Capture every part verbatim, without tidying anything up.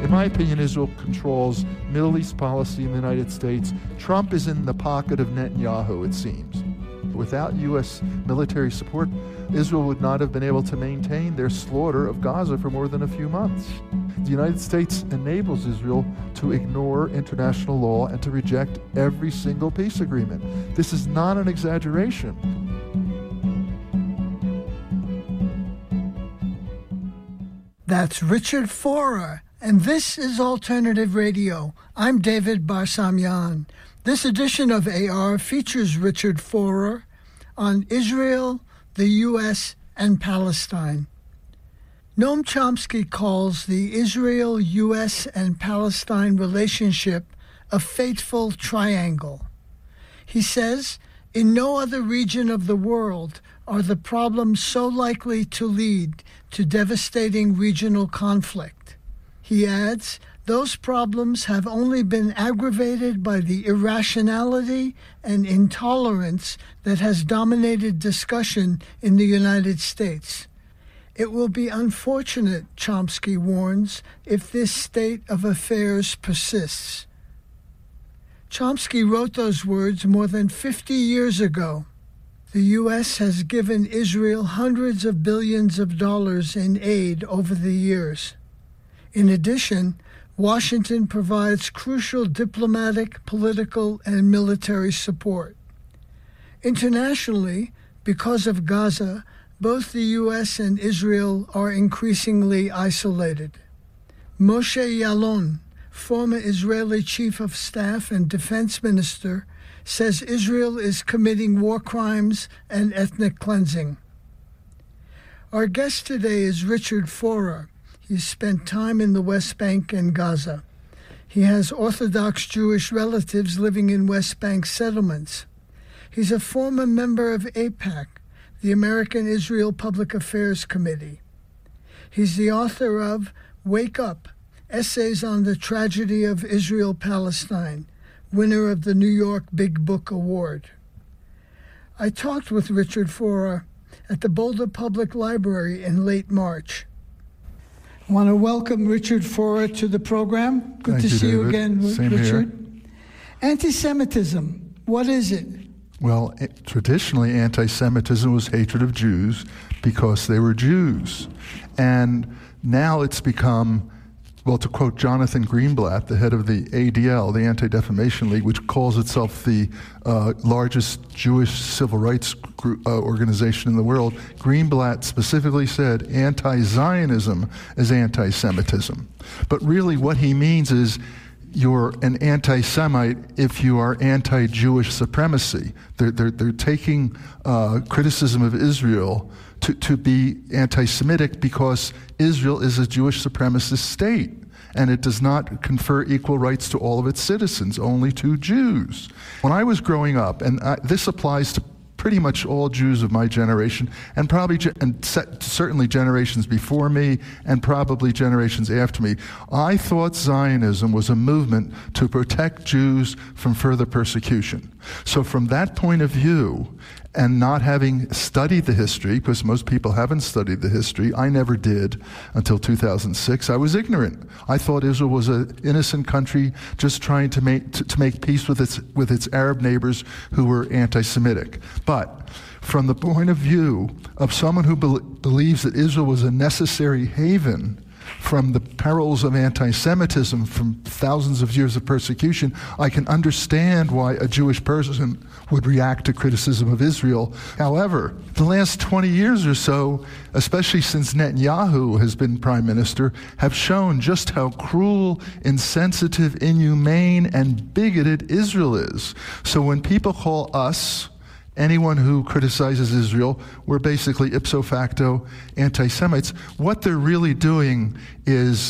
In my opinion, Israel controls Middle East policy in the United States. Trump is in the pocket of Netanyahu, it seems. Without U S military support, Israel would not have been able to maintain their slaughter of Gaza for more than a few months. The United States enables Israel to ignore international law and to reject every single peace agreement. This is not an exaggeration. That's Richard Forer, and this is Alternative Radio. I'm David Barsamian. This edition of A R features Richard Forer on Israel, the U S, and Palestine. Noam Chomsky calls the Israel, U S, and Palestine relationship a fateful triangle. He says, in no other region of the world are the problems so likely to lead to devastating regional conflict. He adds, those problems have only been aggravated by the irrationality and intolerance that has dominated discussion in the United States. It will be unfortunate, Chomsky warns, if this state of affairs persists. Chomsky wrote those words more than fifty years ago. The U S has given Israel hundreds of billions of dollars in aid over the years. In addition, Washington provides crucial diplomatic, political, and military support. Internationally, because of Gaza, both the U S and Israel are increasingly isolated. Moshe Yaalon, former Israeli chief of staff and defense minister, says Israel is committing war crimes and ethnic cleansing. Our guest today is Richard Forer. He spent time in the West Bank and Gaza. He has Orthodox Jewish relatives living in West Bank settlements. He's a former member of AIPAC, the American Israel Public Affairs Committee. He's the author of Wake Up, Essays on the Tragedy of Israel-Palestine, winner of the New York Big Book Award. I talked with Richard Forer at the Boulder Public Library in late March. I want to welcome Richard Forer to the program. Good Thank to you, see David. you again, Same Richard. here. Anti-Semitism, what is it? Well, it, traditionally, anti-Semitism was hatred of Jews because they were Jews. And now it's become, well, to quote Jonathan Greenblatt, the head of the A D L, the Anti-Defamation League, which calls itself the uh, largest Jewish civil rights group, uh, organization in the world, Greenblatt specifically said anti-Zionism is anti-Semitism. But really what he means is you're an anti-Semite if you are anti-Jewish supremacy. They're, they're, they're taking uh, criticism of Israel to, to be anti-Semitic because Israel is a Jewish supremacist state, and it does not confer equal rights to all of its citizens, only to Jews. When I was growing up, and I, this applies to pretty much all Jews of my generation, and probably ge- and set, certainly generations before me, and probably generations after me, I thought Zionism was a movement to protect Jews from further persecution. So from that point of view, and not having studied the history, because most people haven't studied the history, I never did until two thousand six, I was ignorant. I thought Israel was an innocent country just trying to make to, to make peace with its with its Arab neighbors who were anti-Semitic. But from the point of view of someone who be- believes that Israel was a necessary haven from the perils of anti-Semitism from thousands of years of persecution, I can understand why a Jewish person would react to criticism of Israel. However, the last twenty years or so, especially since Netanyahu has been prime minister, have shown just how cruel, insensitive, inhumane, and bigoted Israel is. So when people call us, anyone who criticizes Israel, we're basically ipso facto anti-Semites. What they're really doing is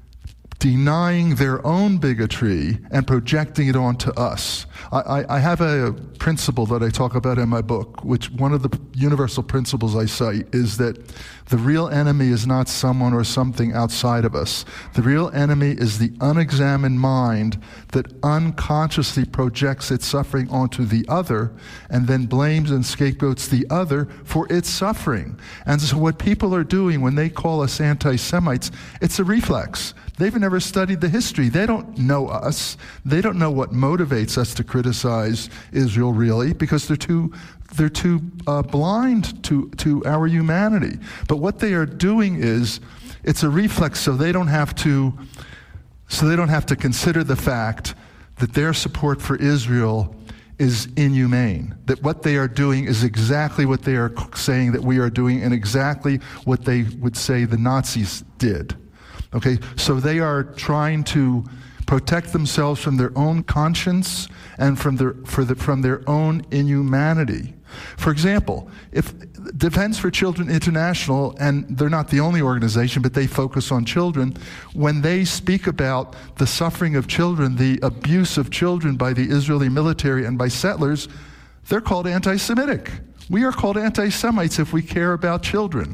denying their own bigotry and projecting it onto us. I, I, I have a principle that I talk about in my book, which one of the universal principles I cite is that the real enemy is not someone or something outside of us. The real enemy is the unexamined mind that unconsciously projects its suffering onto the other and then blames and scapegoats the other for its suffering. And so what people are doing when they call us anti-Semites, it's a reflex. They've never studied the history. They don't know us. They don't know what motivates us to criticize Israel, really, because they're too they're too uh, blind to, to our humanity. But what they are doing is, it's a reflex, so they don't have to so they don't have to consider the fact that their support for Israel is inhumane, that what they are doing is exactly what they are saying that we are doing, and exactly what they would say the Nazis did. Okay, so they are trying to protect themselves from their own conscience and from their for the, from their own inhumanity. For example, if Defense for Children International, and they're not the only organization, but they focus on children, when they speak about the suffering of children, the abuse of children by the Israeli military and by settlers, they're called anti-Semitic. We are called anti-Semites if we care about children.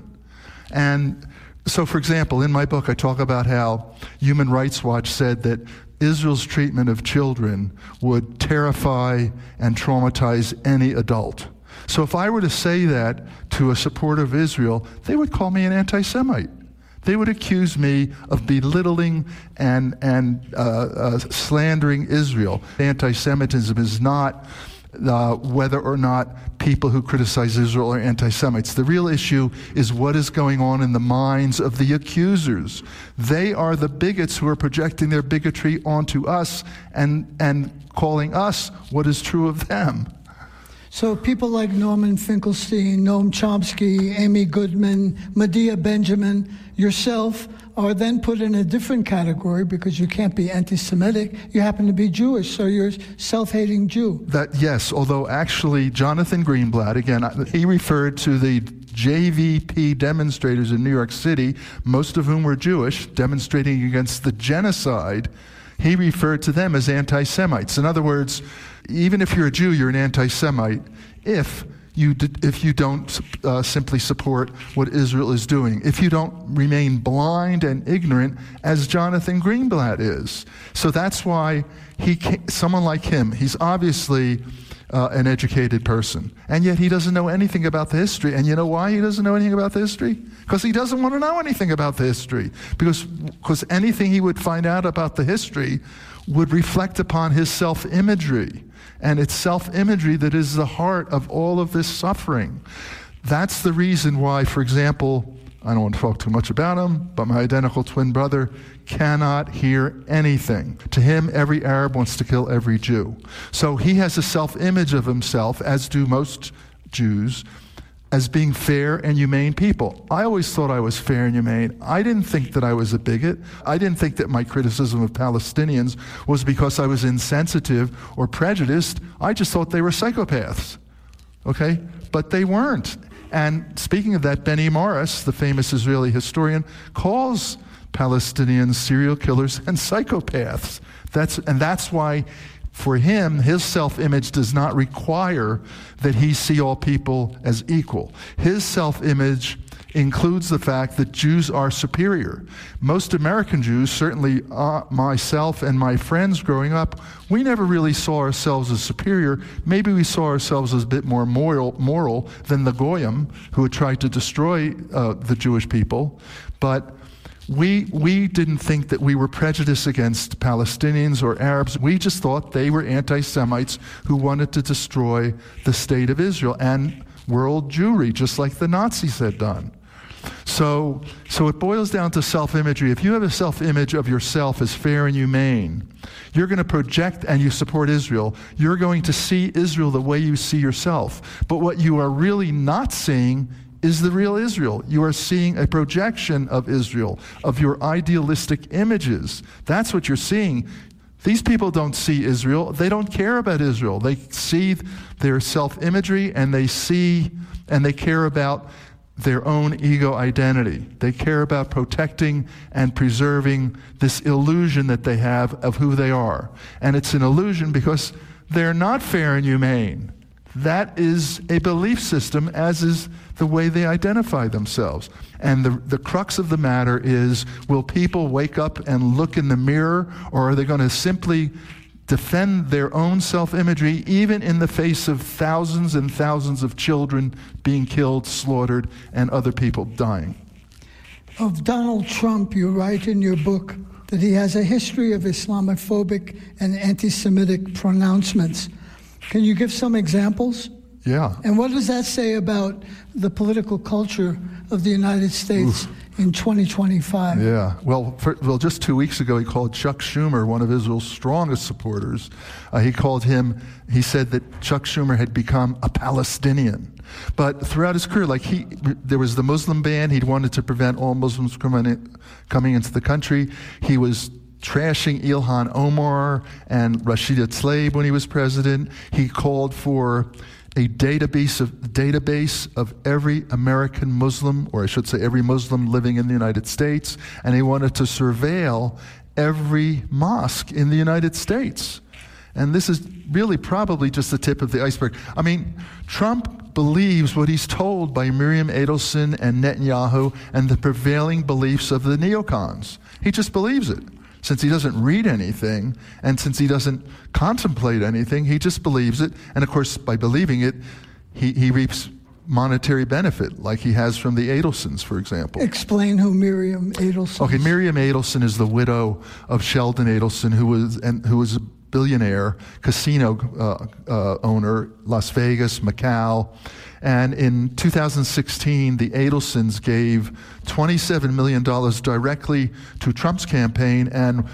And so, for example, in my book, I talk about how Human Rights Watch said that Israel's treatment of children would terrify and traumatize any adult. So if I were to say that to a supporter of Israel, they would call me an anti-Semite. They would accuse me of belittling and, and uh, uh, slandering Israel. Anti-Semitism is not Uh, whether or not people who criticize Israel are anti-Semites. The real issue is what is going on in the minds of the accusers. They are the bigots who are projecting their bigotry onto us and, and calling us what is true of them. So people like Norman Finkelstein, Noam Chomsky, Amy Goodman, Medea Benjamin, yourself, are then put in a different category because you can't be anti-Semitic. You happen to be Jewish, so you're a self-hating Jew. That, yes, although actually Jonathan Greenblatt, again, he referred to the J V P demonstrators in New York City, most of whom were Jewish, demonstrating against the genocide. He referred to them as anti-Semites. In other words, even if you're a Jew, you're an anti-Semite if you d- if you don't uh, simply support what Israel is doing, if you don't remain blind and ignorant as Jonathan Greenblatt is. So that's why he, someone like him, he's obviously uh, an educated person, and yet he doesn't know anything about the history. And you know why he doesn't know anything about the history? Because he doesn't want to know anything about the history. Because because anything he would find out about the history would reflect upon his self-imagery. And it's self-imagery that is the heart of all of this suffering. That's the reason why, for example, I don't want to talk too much about him, but my identical twin brother cannot hear anything. To him, every Arab wants to kill every Jew. So he has a self-image of himself, as do most Jews, as being fair and humane people. I always thought I was fair and humane. I didn't think that I was a bigot. I didn't think that my criticism of Palestinians was because I was insensitive or prejudiced. I just thought they were psychopaths, okay? But they weren't. And speaking of that, Benny Morris, the famous Israeli historian, calls Palestinians serial killers and psychopaths. That's, and that's why, for him, his self-image does not require that he see all people as equal. His self-image includes the fact that Jews are superior. Most American Jews, certainly uh, myself and my friends growing up, we never really saw ourselves as superior. Maybe we saw ourselves as a bit more moral, moral than the Goyim, who had tried to destroy uh, the Jewish people. But We we didn't think that we were prejudiced against Palestinians or Arabs. We just thought they were anti-Semites who wanted to destroy the state of Israel and world Jewry, just like the Nazis had done. So, so it boils down to self-imagery. If you have a self-image of yourself as fair and humane, you're going to project, and you support Israel, you're going to see Israel the way you see yourself. But what you are really not seeing is the real Israel. You are seeing a projection of Israel, of your idealistic images. That's what you're seeing. These people don't see Israel. They don't care about Israel. They see their self-imagery, and they see and they care about their own ego identity. They care about protecting and preserving this illusion that they have of who they are. And it's an illusion because they're not fair and humane. That is a belief system, as is the way they identify themselves. And the, the crux of the matter is, will people wake up and look in the mirror, or are they going to simply defend their own self-imagery, even in the face of thousands and thousands of children being killed, slaughtered, and other people dying? Of Donald Trump, you write in your book that he has a history of Islamophobic and anti-Semitic pronouncements. Can you give some examples? Yeah. And what does that say about the political culture of the United States Oof. in twenty twenty-five? Yeah. Well, for, well, just two weeks ago, he called Chuck Schumer, one of Israel's strongest supporters. Uh, he called him, he said that Chuck Schumer had become a Palestinian. But throughout his career, like he, there was the Muslim ban. He wanted to prevent all Muslims coming coming into the country. He was trashing Ilhan Omar and Rashida Tlaib when he was president. He called for a database of database of every American Muslim, or I should say every Muslim living in the United States, and he wanted to surveil every mosque in the United States. And this is really probably just the tip of the iceberg. I mean, Trump believes what he's told by Miriam Edelson and Netanyahu and the prevailing beliefs of the neocons. He just believes it. Since he doesn't read anything, and since he doesn't contemplate anything, he just believes it. And of course, by believing it, he, he reaps monetary benefit, like he has from the Adelsons, for example. Explain who Miriam Adelson is. Okay, Miriam Adelson is the widow of Sheldon Adelson, who was and who was a billionaire casino uh, uh, owner, Las Vegas, Macau. And in two thousand sixteen, the Adelsons gave twenty-seven million dollars directly to Trump's campaign and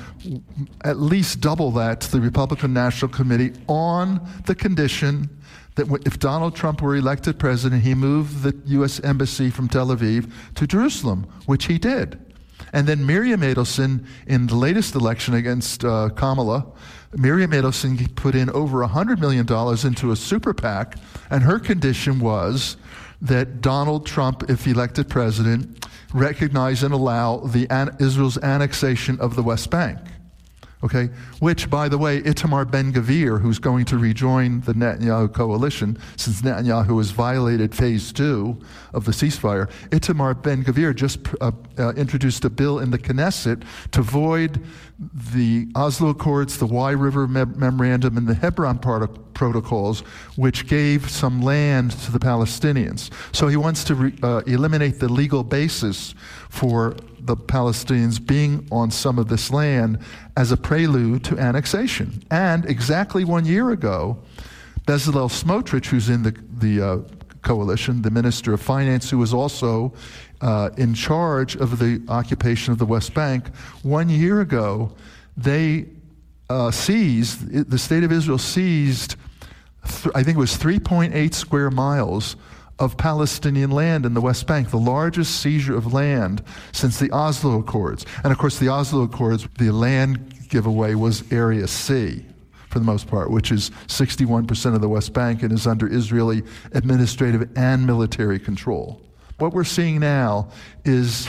at least double that to the Republican National Committee on the condition that if Donald Trump were elected president, he moved the U S Embassy from Tel Aviv to Jerusalem, which he did. And then Miriam Adelson, in the latest election against uh, Kamala, Miriam Adelson put in over one hundred million dollars into a super PAC, and her condition was that Donald Trump, if elected president, recognize and allow the an- Israel's annexation of the West Bank. Okay, which, by the way, Itamar Ben-Gvir, who's going to rejoin the Netanyahu coalition, since Netanyahu has violated phase two of the ceasefire, Itamar Ben-Gvir just uh, uh, introduced a bill in the Knesset to void the Oslo Accords, the Wye River Mem- Memorandum, and the Hebron part- protocols, which gave some land to the Palestinians. So he wants to re- uh, eliminate the legal basis for the Palestinians being on some of this land as a prelude to annexation. And exactly one year ago, Bezalel Smotrich, who's in the, the uh, coalition, the Minister of Finance, who was also uh, in charge of the occupation of the West Bank, one year ago, they uh, seized, the state of Israel seized, th- I think it was three point eight square miles of Palestinian land in the West Bank, the largest seizure of land since the Oslo Accords. And of course, the Oslo Accords, the land giveaway was Area C, for the most part, which is sixty-one percent of the West Bank and is under Israeli administrative and military control. What we're seeing now is,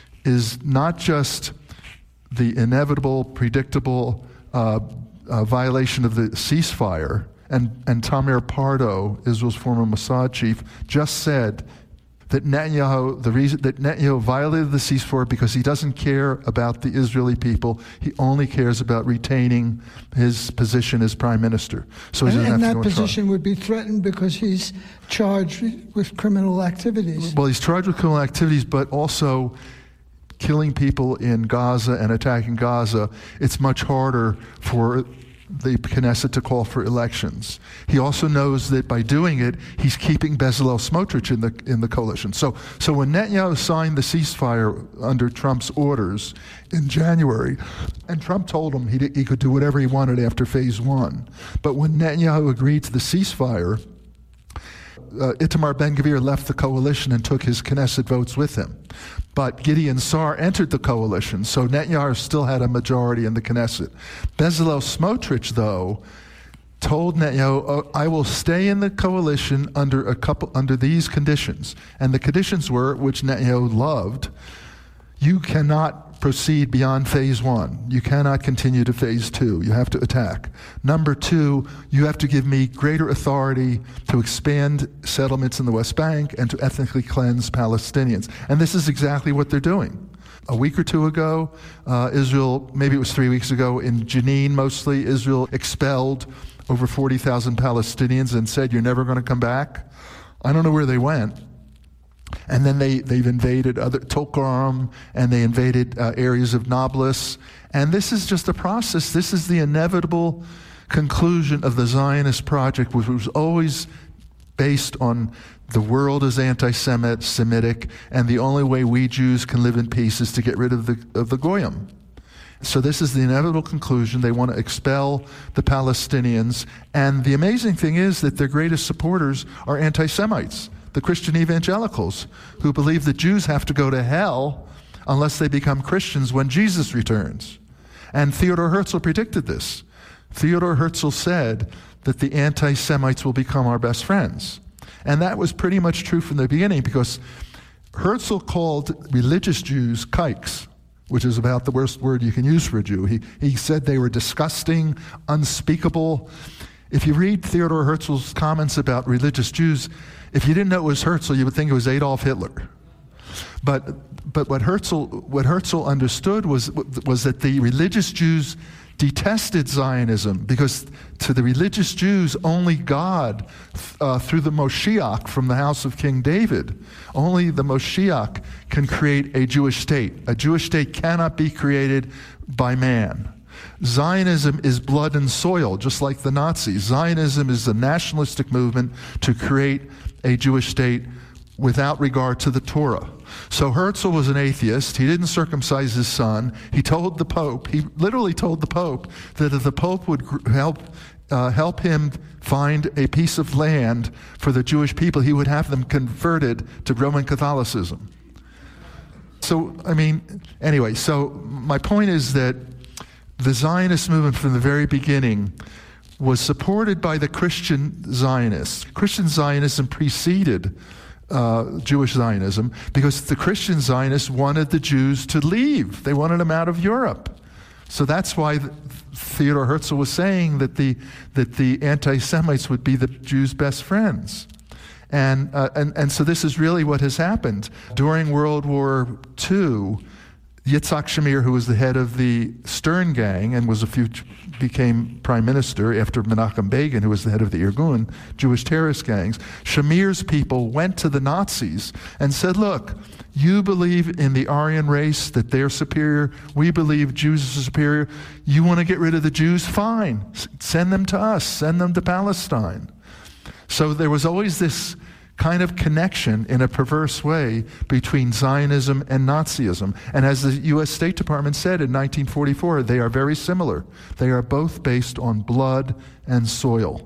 is not just the inevitable, predictable uh, uh, violation of the ceasefire. And, and Tamir Pardo, Israel's former Mossad chief, just said that Netanyahu, the reason that Netanyahu violated the ceasefire because he doesn't care about the Israeli people. He only cares about retaining his position as prime minister. So he doesn't and have and to that go position would be threatened because he's charged with criminal activities. Well, he's charged with criminal activities, but also killing people in Gaza and attacking Gaza. It's much harder for the Knesset to call for elections. He also knows that by doing it, he's keeping Bezalel Smotrich in the in the coalition. So, so when Netanyahu signed the ceasefire under Trump's orders in January, and Trump told him he he could do whatever he wanted after phase one, but when Netanyahu agreed to the ceasefire, Uh, Itamar Ben-Gvir left the coalition and took his Knesset votes with him. But Gideon Sa'ar entered the coalition, so Netanyahu still had a majority in the Knesset. Bezalel Smotrich, though, told Netanyahu, oh, I will stay in the coalition under a couple under these conditions. And the conditions were, which Netanyahu loved, you cannot proceed beyond phase one. You cannot continue to phase two. You have to attack. Number two, you have to give me greater authority to expand settlements in the West Bank and to ethnically cleanse Palestinians. And this is exactly what they're doing. A week or two ago, uh, Israel, maybe it was three weeks ago, in Jenin mostly, Israel expelled over forty thousand Palestinians and said, you're never going to come back. I don't know where they went. And then they, they've invaded other Tulkarm, and they invaded uh, areas of Nablus. And this is just a process. This is the inevitable conclusion of the Zionist project, which was always based on the world is anti-Semitic, and the only way we Jews can live in peace is to get rid of the of the Goyim. So this is the inevitable conclusion. They want to expel the Palestinians. And the amazing thing is that their greatest supporters are anti-Semites, the Christian evangelicals, who believe that Jews have to go to hell unless they become Christians when Jesus returns. And Theodor Herzl predicted this. Theodor Herzl said that the anti-Semites will become our best friends. And that was pretty much true from the beginning, because Herzl called religious Jews kikes, which is about the worst word you can use for a Jew. He, he said they were disgusting, unspeakable. If you read Theodor Herzl's comments about religious Jews, if you didn't know it was Herzl, you would think it was Adolf Hitler. But but what Herzl what Herzl understood was was that the religious Jews detested Zionism, because to the religious Jews, only God, uh, through the Moshiach from the house of King David, only the Moshiach can create a Jewish state. A Jewish state cannot be created by man. Zionism is blood and soil, just like the Nazis. Zionism is a nationalistic movement to create a Jewish state without regard to the Torah. So Herzl was an atheist. He didn't circumcise his son. He told the Pope, he literally told the Pope, that if the Pope would help uh, help him find a piece of land for the Jewish people, he would have them converted to Roman Catholicism. So, I mean, anyway, so my point is that the Zionist movement from the very beginning was supported by the Christian Zionists. Christian Zionism preceded Uh, Jewish Zionism, because the Christian Zionists wanted the Jews to leave. They wanted them out of Europe. So that's why the, Theodor Herzl was saying that the that the anti-Semites would be the Jews' best friends. And, uh, and, and so this is really what has happened. During World War Two, Yitzhak Shamir, who was the head of the Stern Gang and was a few, became prime minister after Menachem Begin, who was the head of the Irgun, Jewish terrorist gangs, Shamir's people went to the Nazis and said, look, you believe in the Aryan race, that they're superior. We believe Jews are superior. You want to get rid of the Jews? Fine. Send them to us. Send them to Palestine. So there was always this kind of connection in a perverse way between Zionism and Nazism. And as the U S State Department said in nineteen forty-four, they are very similar. They are both based on blood and soil.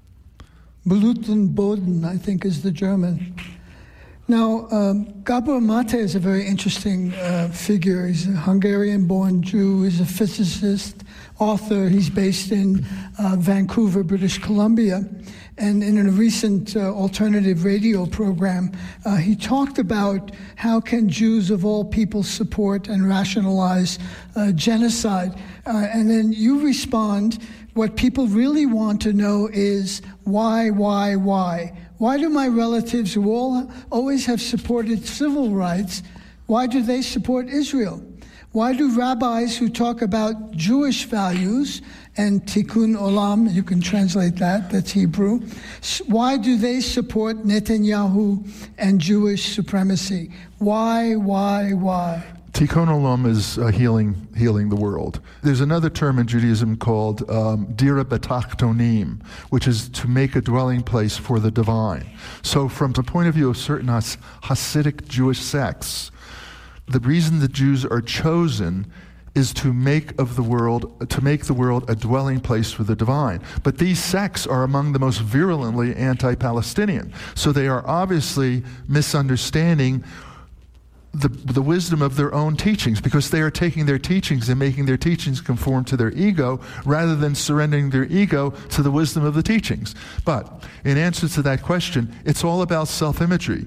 Blut und Boden, I think, is the German. Now, um, Gabor Mate is a very interesting uh, figure. He's a Hungarian-born Jew. He's a physicist, author. He's based in uh, Vancouver, British Columbia. And in a recent uh, alternative radio program, uh, he talked about how can Jews of all people support and rationalize uh, genocide. Uh, and then you respond, what people really want to know is why, why, why? Why do my relatives, who all always have supported civil rights, why do they support Israel? Why do rabbis who talk about Jewish values and tikkun olam, you can translate that, that's Hebrew, why do they support Netanyahu and Jewish supremacy? Why, why, why? Tikkun olam is uh, healing healing the world. There's another term in Judaism called um, dira betachtonim, which is to make a dwelling place for the divine. So from the point of view of certain Has- Hasidic Jewish sects, the reason the Jews are chosen is to make of the world to make the world a dwelling place for the divine. But these sects are among the most virulently anti-Palestinian. So they are obviously misunderstanding the the wisdom of their own teachings, because they are taking their teachings and making their teachings conform to their ego rather than surrendering their ego to the wisdom of the teachings. But in answer to that question, it's all about self-imagery.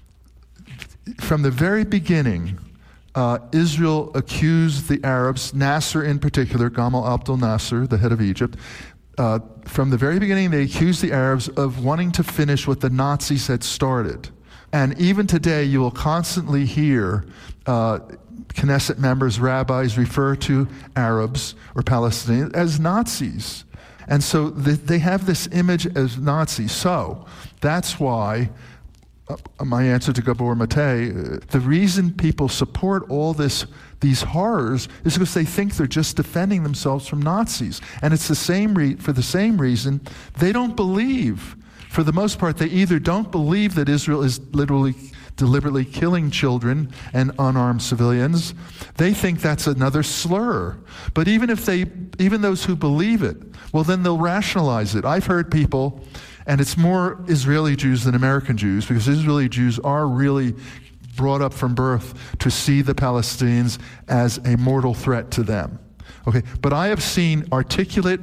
From the very beginning, Uh, Israel accused the Arabs, Nasser in particular, Gamal Abdel Nasser, the head of Egypt, uh, from the very beginning they accused the Arabs of wanting to finish what the Nazis had started. And even today you will constantly hear uh, Knesset members, rabbis refer to Arabs or Palestinians as Nazis. And so th- they have this image as Nazis. So that's why uh, my answer to Gabor Mate, uh, the reason people support all this, these horrors, is because they think they're just defending themselves from Nazis. And it's the same re- for the same reason they don't believe. For the most part, they either don't believe that Israel is literally deliberately killing children and unarmed civilians. They think that's another slur. But even if they, even those who believe it, well, then they'll rationalize it. I've heard people, and it's more Israeli Jews than American Jews, because Israeli Jews are really brought up from birth to see the Palestinians as a mortal threat to them. Okay, but I have seen articulate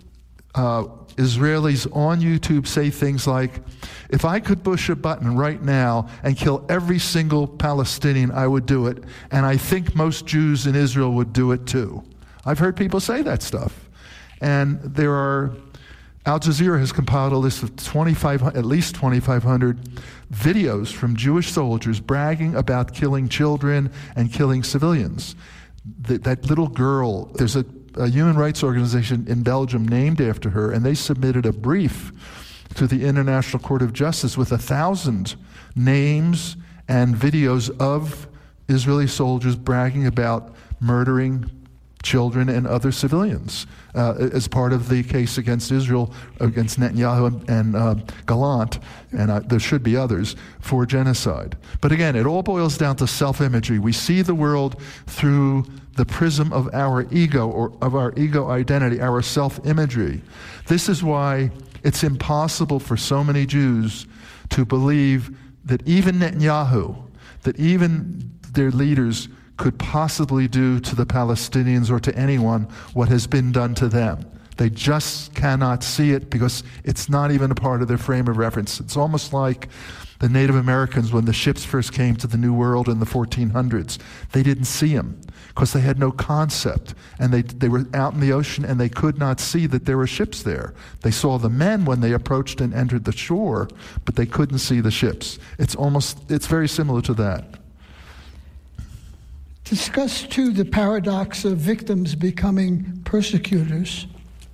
uh, Israelis on YouTube say things like, if I could push a button right now and kill every single Palestinian, I would do it. And I think most Jews in Israel would do it too. I've heard people say that stuff. And there are, Al Jazeera has compiled a list of twenty-five, at least twenty-five hundred videos from Jewish soldiers bragging about killing children and killing civilians. That, that little girl, there's a a human rights organization in Belgium named after her, and they submitted a brief to the International Court of Justice with a thousand names and videos of Israeli soldiers bragging about murdering children and other civilians uh, as part of the case against Israel, against Netanyahu and, and uh, Gallant, and uh, there should be others, for genocide. But again, it all boils down to self-imagery. We see the world through the prism of our ego, or of our ego identity, our self-imagery. This is why it's impossible for so many Jews to believe that even Netanyahu, that even their leaders could possibly do to the Palestinians or to anyone what has been done to them. They just cannot see it because it's not even a part of their frame of reference. It's almost like the Native Americans when the ships first came to the New World in the fourteen hundreds. They didn't see them because they had no concept. And they, they were out in the ocean and they could not see that there were ships there. They saw the men when they approached and entered the shore, but they couldn't see the ships. It's almost, it's very similar to that. Discuss, too, the paradox of victims becoming persecutors.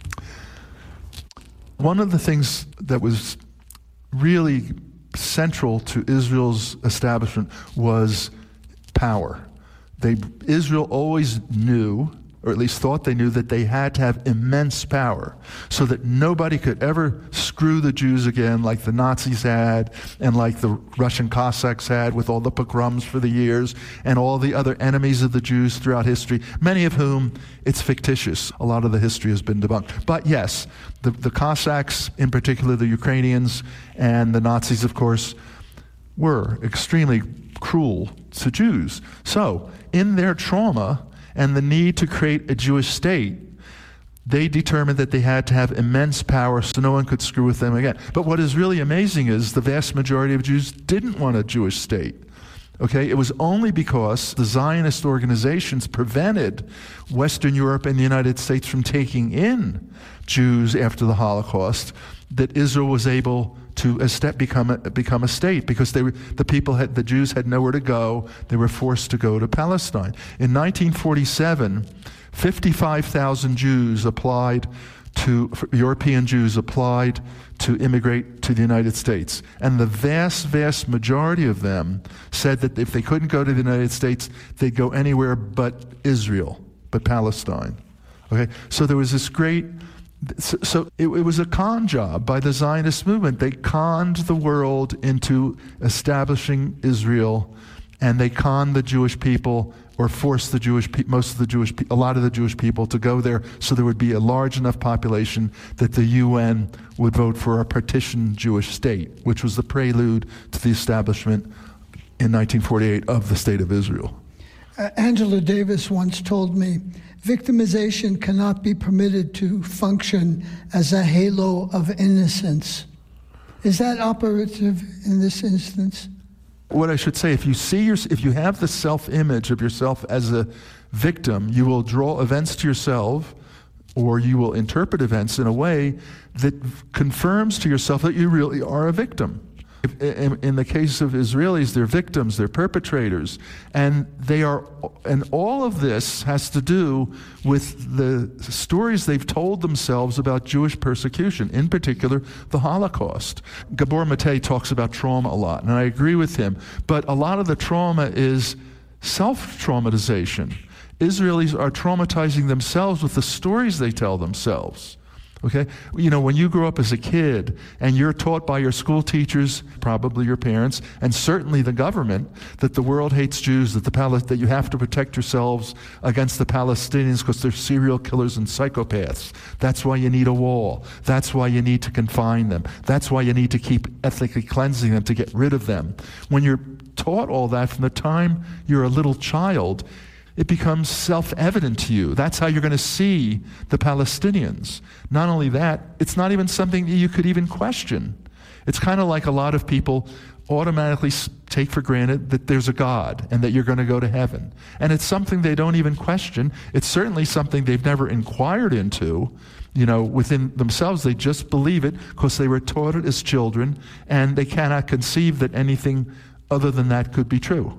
One of the things that was really central to Israel's establishment was power. They, Israel always knew, or at least thought they knew, that they had to have immense power so that nobody could ever screw the Jews again like the Nazis had and like the Russian Cossacks had with all the pogroms for the years and all the other enemies of the Jews throughout history, many of whom it's fictitious. A lot of the history has been debunked. But yes, the, the Cossacks, in particular the Ukrainians, and the Nazis, of course, were extremely cruel to Jews. So, in their trauma and the need to create a Jewish state, they determined that they had to have immense power so no one could screw with them again. But what is really amazing is the vast majority of Jews didn't want a Jewish state. Okay, it was only because the Zionist organizations prevented Western Europe and the United States from taking in Jews after the Holocaust that Israel was able to a step become a, become a state, because they were, the people had, the Jews had nowhere to go. They were forced to go to Palestine. In nineteen forty-seven, fifty-five thousand Jews applied to, European Jews applied to immigrate to the United States. And the vast, vast majority of them said that if they couldn't go to the United States, they'd go anywhere but Israel, but Palestine. Okay, so there was this great, so, so it, it was a con job by the Zionist movement. They conned the world into establishing Israel, and they conned the Jewish people, or forced the Jewish pe- most of the Jewish pe- a lot of the Jewish people to go there, so there would be a large enough population that the U N would vote for a partitioned Jewish state, which was the prelude to the establishment in nineteen forty-eight of the State of Israel. Uh, Angela Davis once told me, victimization cannot be permitted to function as a halo of innocence. Is that operative in this instance? What I should say, if you see your, if you have the self-image of yourself as a victim, you will draw events to yourself, or you will interpret events in a way that confirms to yourself that you really are a victim. In, in the case of Israelis, they're victims, they're perpetrators, and they are, and all of this has to do with the stories they've told themselves about Jewish persecution, in particular, the Holocaust. Gabor Mate talks about trauma a lot, and I agree with him, but a lot of the trauma is self-traumatization. Israelis are traumatizing themselves with the stories they tell themselves. Okay? You know, when you grow up as a kid and you're taught by your school teachers, probably your parents, and certainly the government, that the world hates Jews, that the Pal- that you have to protect yourselves against the Palestinians because they're serial killers and psychopaths. That's why you need a wall. That's why you need to confine them. That's why you need to keep ethnically cleansing them to get rid of them. When you're taught all that from the time you're a little child, it becomes self-evident to you. That's how you're going to see the Palestinians. Not only that, it's not even something that you could even question. It's kind of like a lot of people automatically take for granted that there's a God and that you're going to go to heaven. And it's something they don't even question. It's certainly something they've never inquired into, you know, within themselves. They just believe it because they were taught it as children, and they cannot conceive that anything other than that could be true.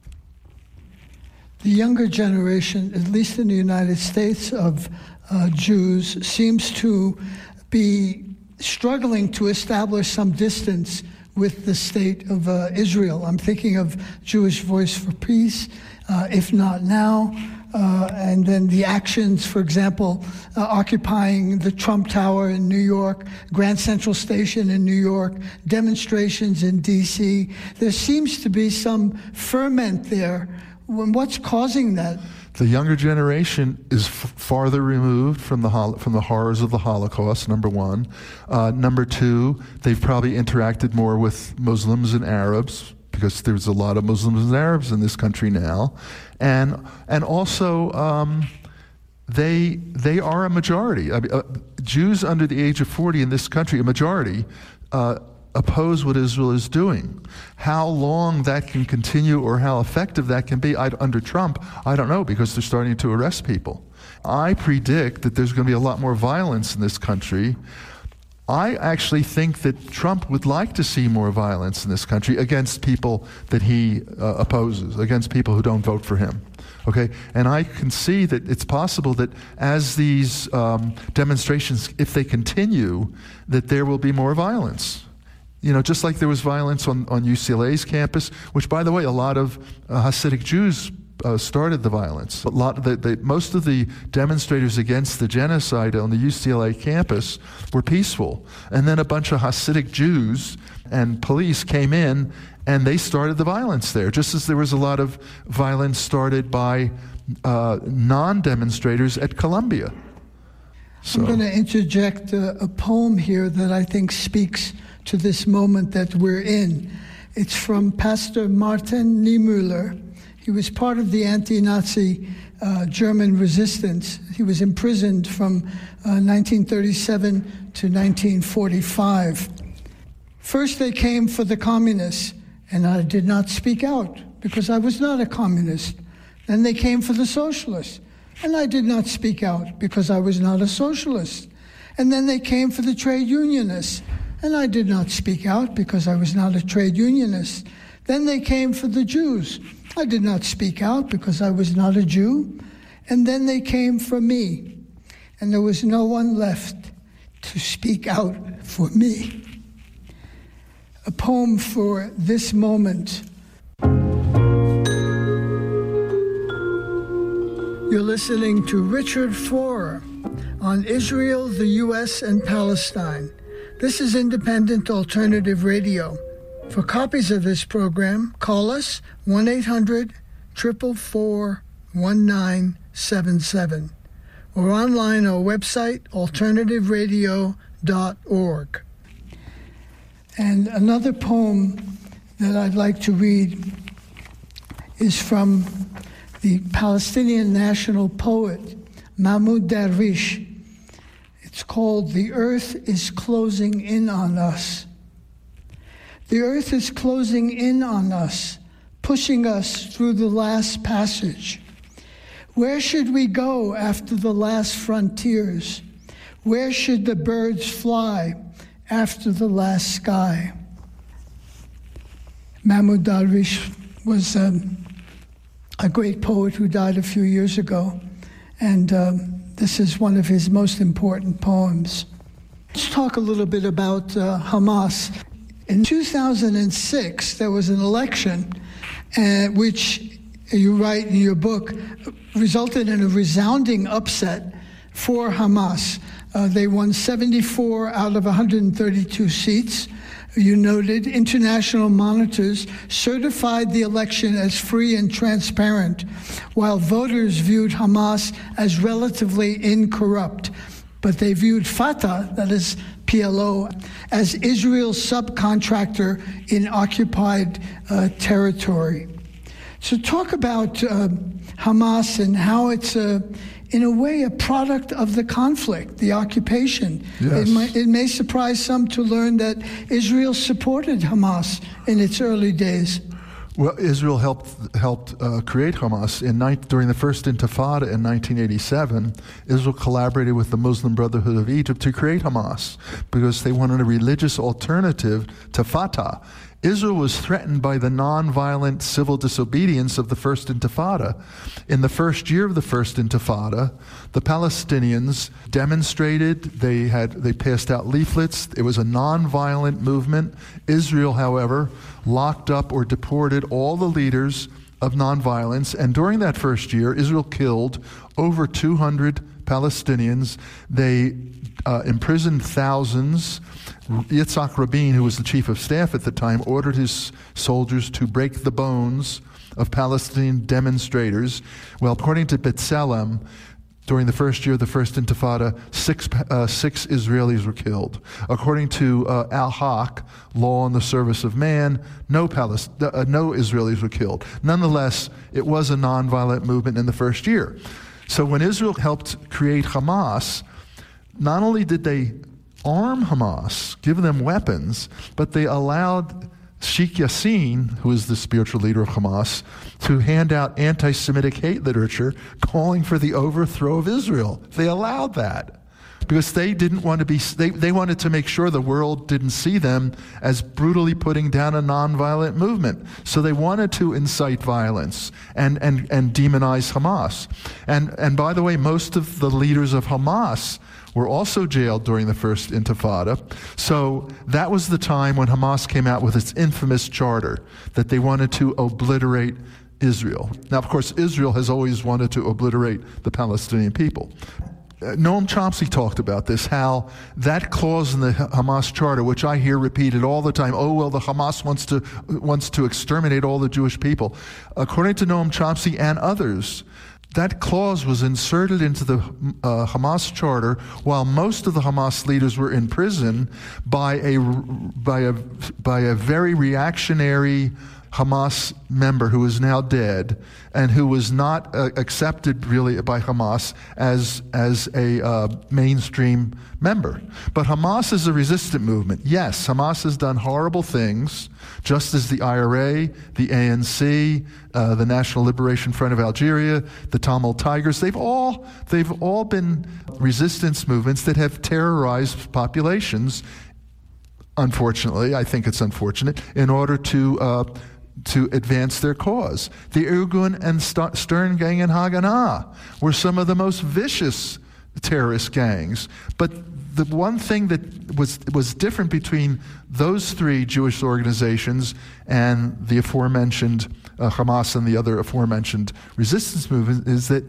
The younger generation, at least in the United States, of uh, Jews seems to be struggling to establish some distance with the state of uh, Israel. I'm thinking of Jewish Voice for Peace, uh, If Not Now, uh, and then the actions, for example, uh, occupying the Trump Tower in New York, Grand Central Station in New York, demonstrations in D C. There seems to be some ferment there. What's causing that? The younger generation is f- farther removed from the hol- from the horrors of the Holocaust, number one. Uh, number two, they've probably interacted more with Muslims and Arabs, because there's a lot of Muslims and Arabs in this country now. And and also, um, they they are a majority. I mean, uh, Jews under the age of forty in this country, a majority, uh, oppose what Israel is doing. How long that can continue or how effective that can be I, under Trump, I don't know, because they're starting to arrest people. I predict that there's going to be a lot more violence in this country. I actually think that Trump would like to see more violence in this country against people that he uh, opposes, against people who don't vote for him. Okay, and I can see that it's possible that as these um, demonstrations, if they continue, that there will be more violence. You know, just like there was violence on, on U C L A's campus, which, by the way, a lot of uh, Hasidic Jews uh, started the violence. A lot of the, the, most of the demonstrators against the genocide on the U C L A campus were peaceful. And then a bunch of Hasidic Jews and police came in, and they started the violence there, just as there was a lot of violence started by uh, non-demonstrators at Columbia. So. I'm going to interject a, a poem here that I think speaks to this moment that we're in. It's from Pastor Martin Niemöller. He was part of the anti-Nazi uh, German resistance. He was imprisoned from uh, nineteen thirty-seven to nineteen forty-five. First they came for the communists, and I did not speak out because I was not a communist. Then they came for the socialists, and I did not speak out because I was not a socialist. And then they came for the trade unionists, and I did not speak out because I was not a trade unionist. Then they came for the Jews. I did not speak out because I was not a Jew. And then they came for me, and there was no one left to speak out for me. A poem for this moment. You're listening to Richard Forer on Israel, the U S, and Palestine. This is Independent Alternative Radio. For copies of this program, call us one eight hundred, four four four, one nine seven seven or online our website, alternative radio dot org. And another poem that I'd like to read is from the Palestinian national poet, Mahmoud Darwish. It's called "The Earth is Closing In on Us." The earth is closing in on us, pushing us through the last passage. Where should we go after the last frontiers? Where should the birds fly after the last sky? Mahmoud Darwish was um, a great poet who died a few years ago, and um, this is one of his most important poems. Let's talk a little bit about uh, Hamas. In two thousand six, there was an election uh, which, you write in your book, resulted in a resounding upset for Hamas. Uh, they won seventy-four out of one hundred thirty-two seats. You noted international monitors certified the election as free and transparent, while voters viewed Hamas as relatively incorrupt. But they viewed Fatah, that is P L O, as Israel's subcontractor in occupied uh, territory. So talk about uh, Hamas and how it's, uh, in a way, a product of the conflict, the occupation. Yes. It, might, it may surprise some to learn that Israel supported Hamas in its early days. Well, Israel helped helped uh, create Hamas in ni- during the first Intifada in nineteen eighty-seven. Israel collaborated with the Muslim Brotherhood of Egypt to create Hamas because they wanted a religious alternative to Fatah. Israel was threatened by the nonviolent civil disobedience of the First Intifada. In the first year of the First Intifada, the Palestinians demonstrated, they had they passed out leaflets. It was a nonviolent movement. Israel, however, locked up or deported all the leaders of nonviolence, and during that first year, Israel killed over two hundred Palestinians. They uh, imprisoned thousands. Yitzhak Rabin, who was the chief of staff at the time, ordered his soldiers to break the bones of Palestinian demonstrators. Well, according to B'Tselem, during the first year of the First Intifada, six, uh, six Israelis were killed. According to uh, Al-Haq, Law in the Service of Man, no, Palest- uh, no Israelis were killed. Nonetheless, it was a nonviolent movement in the first year. So when Israel helped create Hamas, not only did they arm Hamas, give them weapons, but they allowed Sheikh Yassin, who is the spiritual leader of Hamas, to hand out anti-Semitic hate literature calling for the overthrow of Israel. They allowed that because they didn't want to be, they, they wanted to make sure the world didn't see them as brutally putting down a nonviolent movement. So they wanted to incite violence and, and, and demonize Hamas. And, and by the way, most of the leaders of Hamas were also jailed during the First Intifada. So that was the time when Hamas came out with its infamous charter that they wanted to obliterate Israel. Now, of course, Israel has always wanted to obliterate the Palestinian people. Uh, Noam Chomsky talked about this, how that clause in the Hamas charter, which I hear repeated all the time, oh, well, the Hamas wants to wants to exterminate all the Jewish people. According to Noam Chomsky and others, that clause was inserted into the uh, Hamas charter while most of the Hamas leaders were in prison by a by a by a very reactionary Hamas member who is now dead and who was not uh, accepted really by Hamas as as a uh, mainstream member. But Hamas is a resistant movement. Yes, Hamas has done horrible things, just as the I R A, the A N C, uh, the National Liberation Front of Algeria, the Tamil Tigers. They've all they've all been resistance movements that have terrorized populations. Unfortunately, I think it's unfortunate, in order to uh, to advance their cause. The Irgun and St- Stern Gang and Haganah were some of the most vicious terrorist gangs. But the one thing that was was different between those three Jewish organizations and the aforementioned uh, Hamas and the other aforementioned resistance movements is that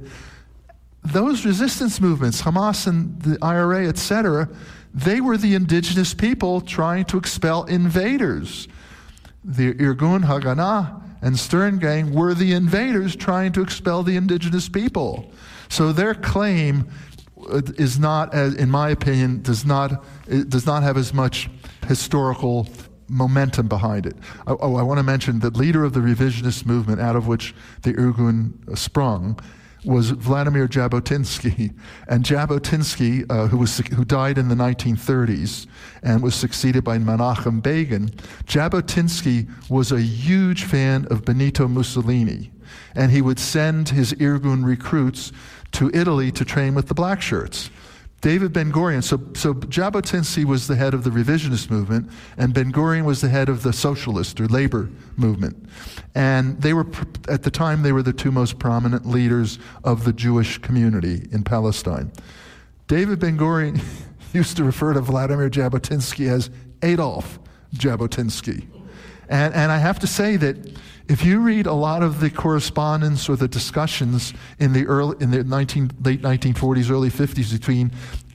those resistance movements, Hamas and the I R A, et cetera, they were the indigenous people trying to expel invaders. The Irgun, Haganah, and Stern Gang were the invaders trying to expel the indigenous people. So their claim is not, as, in my opinion, does not it does not have as much historical momentum behind it. Oh, oh, I want to mention the leader of the revisionist movement, out of which the Irgun sprung, was Vladimir Jabotinsky. And Jabotinsky, uh, who was who died in the nineteen thirties and was succeeded by Menachem Begin, Jabotinsky was a huge fan of Benito Mussolini, and he would send his Irgun recruits to Italy to train with the black shirts. David Ben-Gurion, so, so Jabotinsky was the head of the revisionist movement, and Ben-Gurion was the head of the socialist or labor movement. And they were, at the time, they were the two most prominent leaders of the Jewish community in Palestine. David Ben-Gurion used to refer to Vladimir Jabotinsky as Adolf Jabotinsky. And, and I have to say that if you read a lot of the correspondence or the discussions in the early, in the nineteen, late nineteen forties, early fifties between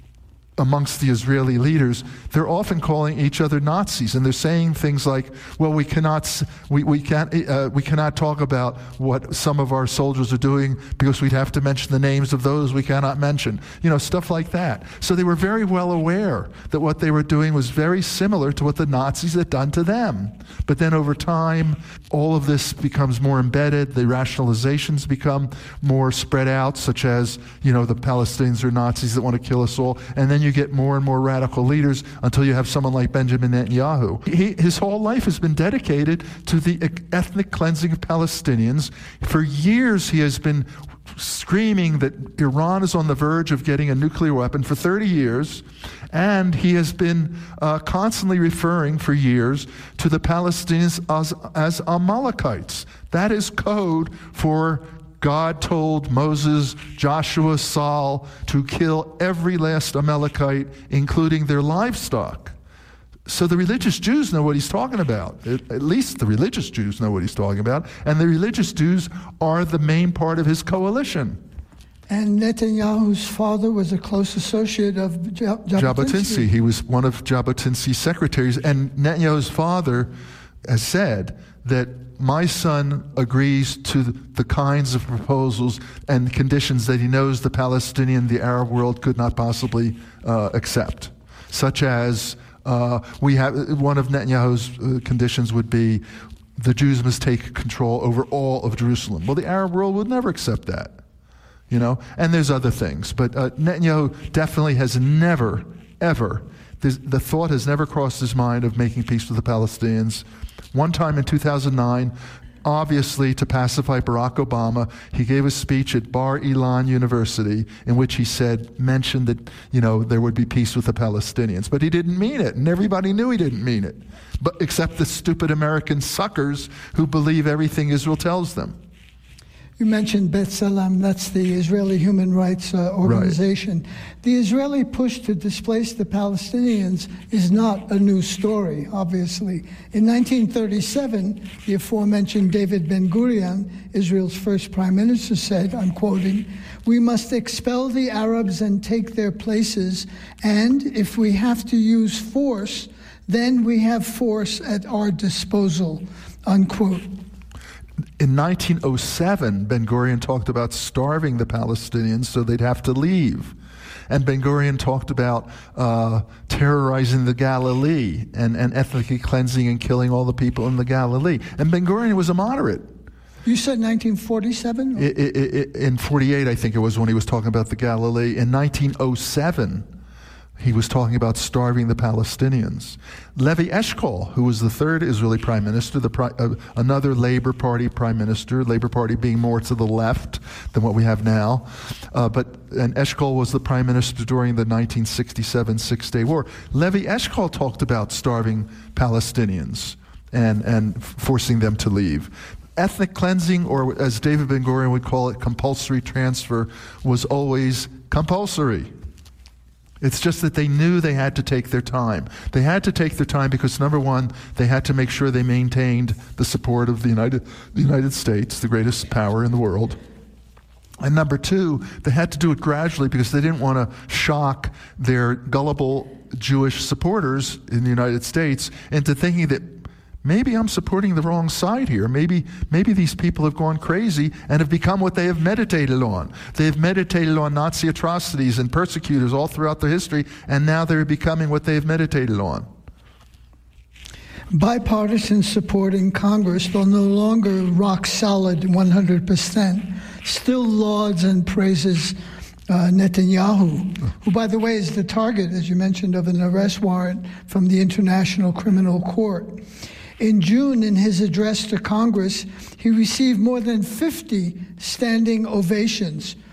amongst the Israeli leaders, they're often calling each other Nazis, and they're saying things like, "Well, we cannot, we we can't, uh, we cannot talk about what some of our soldiers are doing because we'd have to mention the names of those we cannot mention." You know, stuff like that. So they were very well aware that what they were doing was very similar to what the Nazis had done to them. But then over time, all of this becomes more embedded. The rationalizations become more spread out, such as, you know, the Palestinians are Nazis that want to kill us all, and then you get more and more radical leaders until you have someone like Benjamin Netanyahu. He, his whole life has been dedicated to the ethnic cleansing of Palestinians. For years he has been screaming that Iran is on the verge of getting a nuclear weapon for thirty years, and he has been uh, constantly referring for years to the Palestinians as, as Amalekites. That is code for God told Moses, Joshua, Saul to kill every last Amalekite, including their livestock. So the religious Jews know what he's talking about. At least the religious Jews know what he's talking about. And the religious Jews are the main part of his coalition. And Netanyahu's father was a close associate of Jabotinsky. Jabotinsky. He was one of Jabotinsky's secretaries. And Netanyahu's father has said that my son agrees to the kinds of proposals and conditions that he knows the Palestinian, the Arab world could not possibly uh, accept, such as uh, we have one of Netanyahu's uh, conditions would be the Jews must take control over all of Jerusalem. Well, the Arab world would never accept that, you know. And there's other things, but uh, Netanyahu definitely has never, ever, the thought has never crossed his mind of making peace with the Palestinians. One time in two thousand nine, obviously to pacify Barack Obama, he gave a speech at Bar Ilan University in which he said, mentioned that, you know, there would be peace with the Palestinians. But he didn't mean it, and everybody knew he didn't mean it, but except the stupid American suckers who believe everything Israel tells them. You mentioned B'Tselem, that's the Israeli human rights uh, organization. Right. The Israeli push to displace the Palestinians is not a new story, obviously. In nineteen thirty-seven, the aforementioned David Ben-Gurion, Israel's first prime minister, said, I'm quoting, "We must expel the Arabs and take their places, and if we have to use force, then we have force at our disposal," unquote. In nineteen oh seven, Ben-Gurion talked about starving the Palestinians so they'd have to leave. And Ben-Gurion talked about uh, terrorizing the Galilee and, and ethnically cleansing and killing all the people in the Galilee. And Ben-Gurion was a moderate. You said nineteen forty-seven? It, it, it, in forty-eight, I think it was, when he was talking about the Galilee. In nineteen oh seven, he was talking about starving the Palestinians. Levi Eshkol, who was the third Israeli prime minister, the pri- uh, another Labor Party prime minister, Labor Party being more to the left than what we have now, uh, but and Eshkol was the prime minister during the nineteen sixty-seven Six-Day War. Levi Eshkol talked about starving Palestinians and, and forcing them to leave. Ethnic cleansing, or as David Ben-Gurion would call it, compulsory transfer, was always compulsory. It's just that they knew they had to take their time. They had to take their time because, number one, they had to make sure they maintained the support of the United, the United States, the greatest power in the world. And number two, they had to do it gradually because they didn't want to shock their gullible Jewish supporters in the United States into thinking that maybe I'm supporting the wrong side here. Maybe maybe these people have gone crazy and have become what they have meditated on. They have meditated on Nazi atrocities and persecutors all throughout their history, and now they're becoming what they have meditated on. Bipartisan support in Congress, though no longer rock solid one hundred percent, still lauds and praises uh, Netanyahu, who, by the way, is the target, as you mentioned, of an arrest warrant from the International Criminal Court. In June, in his address to Congress, he received more than fifty standing ovations.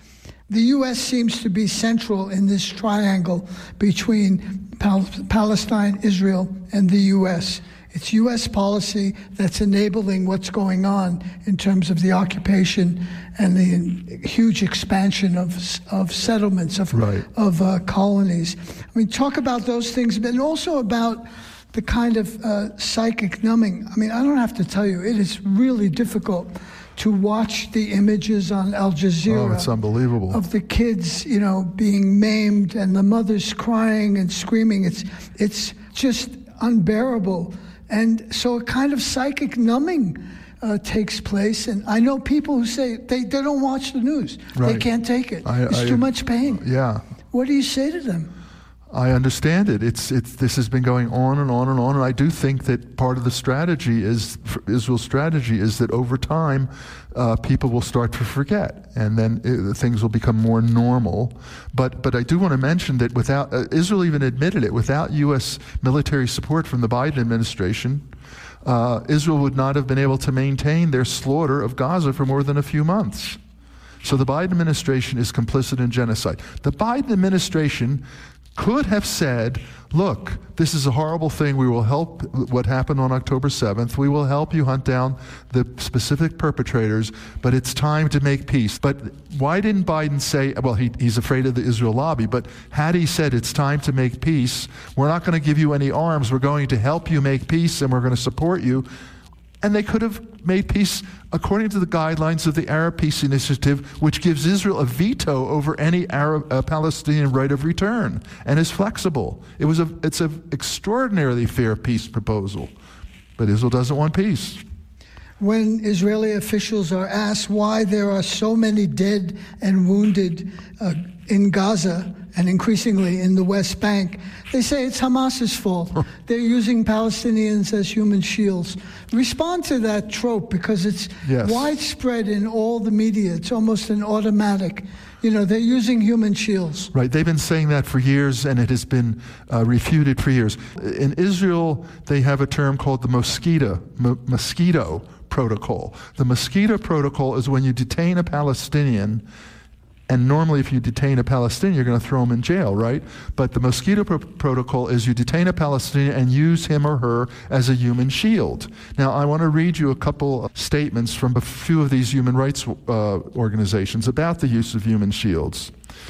The U S seems to be central in this triangle between Pal- Palestine, Israel, and the U S. It's U S policy that's enabling what's going on in terms of the occupation and the huge expansion of of settlements, of, right. of uh, colonies. I mean, talk about those things, but also about the kind of uh, psychic numbing. I mean, I don't have to tell you, it is really difficult to watch the images on Al Jazeera. Oh, it's unbelievable. Of the kids, you know, being maimed and the mothers crying and screaming. It's it's just unbearable. And so a kind of psychic numbing uh, takes place. And I know people who say they, they don't watch the news. Right. They can't take it. I, it's I, too much pain. Yeah. What do you say to them? I understand it. It's it's this has been going on and on and on, and I do think that part of the strategy is Israel's strategy is that over time, uh, people will start to forget, and then it, things will become more normal. But but I do want to mention that without uh, Israel even admitted it, without U S military support from the Biden administration, uh, Israel would not have been able to maintain their slaughter of Gaza for more than a few months. So the Biden administration is complicit in genocide. The Biden administration could have said, look, this is a horrible thing. We will help what happened on October seventh. We will help you hunt down the specific perpetrators, but it's time to make peace. But why didn't Biden say, well, he, he's afraid of the Israel lobby, but had he said it's time to make peace, we're not going to give you any arms, we're going to help you make peace and we're going to support you. And they could have made peace according to the guidelines of the Arab Peace Initiative, which gives Israel a veto over any Arab uh, Palestinian right of return and is flexible. It was a, it's an extraordinarily fair peace proposal, but Israel doesn't want peace. When Israeli officials are asked why there are so many dead and wounded uh, in Gaza and increasingly in the West Bank, they say it's Hamas's fault. They're using Palestinians as human shields. Respond to that trope, because it's yes. widespread in all the media. It's almost an automatic. You know, they're using human shields. Right. They've been saying that for years, and it has been uh, refuted for years. In Israel, they have a term called the mosquito, mo- mosquito protocol. The mosquito protocol is when you detain a Palestinian, and normally if you detain a Palestinian, you're going to throw him in jail, right? But the mosquito pro- protocol is you detain a Palestinian and use him or her as a human shield. Now, I want to read you a couple of statements from a few of these human rights uh, organizations about the use of human shields.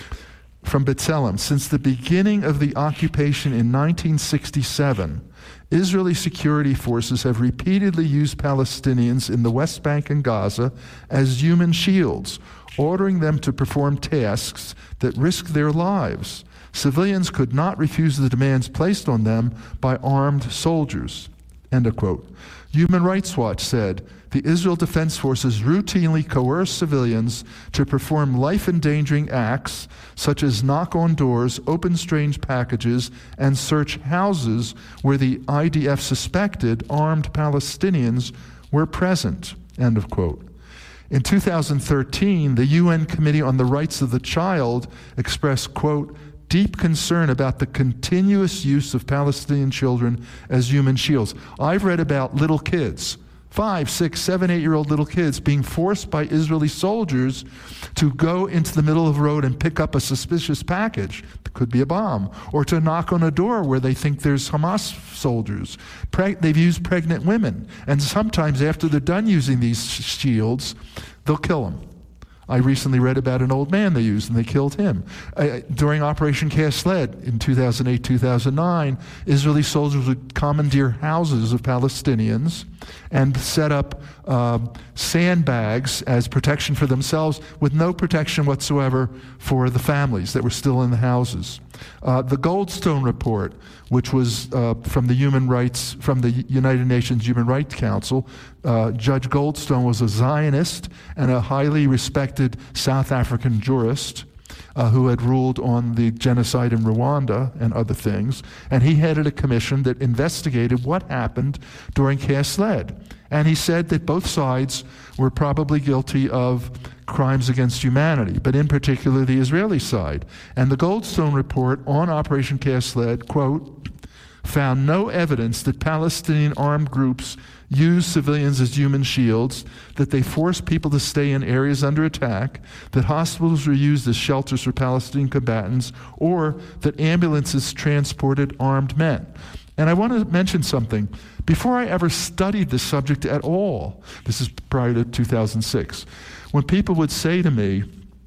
From B'Tselem, since the beginning of the occupation in nineteen sixty-seven, Israeli security forces have repeatedly used Palestinians in the West Bank and Gaza as human shields, ordering them to perform tasks that risk their lives. Civilians could not refuse the demands placed on them by armed soldiers. End of quote. Human Rights Watch said, the Israel Defense Forces routinely coerce civilians to perform life-endangering acts such as knock on doors, open strange packages, and search houses where the I D F suspected armed Palestinians were present. End of quote. In two thousand thirteen, the U N Committee on the Rights of the Child expressed, quote, deep concern about the continuous use of Palestinian children as human shields. I've read about little kids, five, six, seven, eight-year-old little kids being forced by Israeli soldiers to go into the middle of the road and pick up a suspicious package. It could be a bomb. Or to knock on a door where they think there's Hamas soldiers. Pre- they've used pregnant women. And sometimes after they're done using these shields, they'll kill them. I recently read about an old man they used, and they killed him. Uh, during Operation Cast Lead in two thousand eight, two thousand nine, Israeli soldiers would commandeer houses of Palestinians and set up uh, sandbags as protection for themselves with no protection whatsoever for the families that were still in the houses. Uh, the Goldstone Report, which was uh, from the Human Rights, from the United Nations Human Rights Council, uh, Judge Goldstone was a Zionist and a highly respected South African jurist uh, who had ruled on the genocide in Rwanda and other things, and he headed a commission that investigated what happened during Cast Lead. And he said that both sides were probably guilty of crimes against humanity, but in particular the Israeli side. And the Goldstone Report on Operation Cast Lead, quote, found no evidence that Palestinian armed groups use civilians as human shields, that they force people to stay in areas under attack, that hospitals were used as shelters for Palestinian combatants, or that ambulances transported armed men. And I want to mention something. Before I ever studied this subject at all, this is prior to two thousand six, when people would say to me,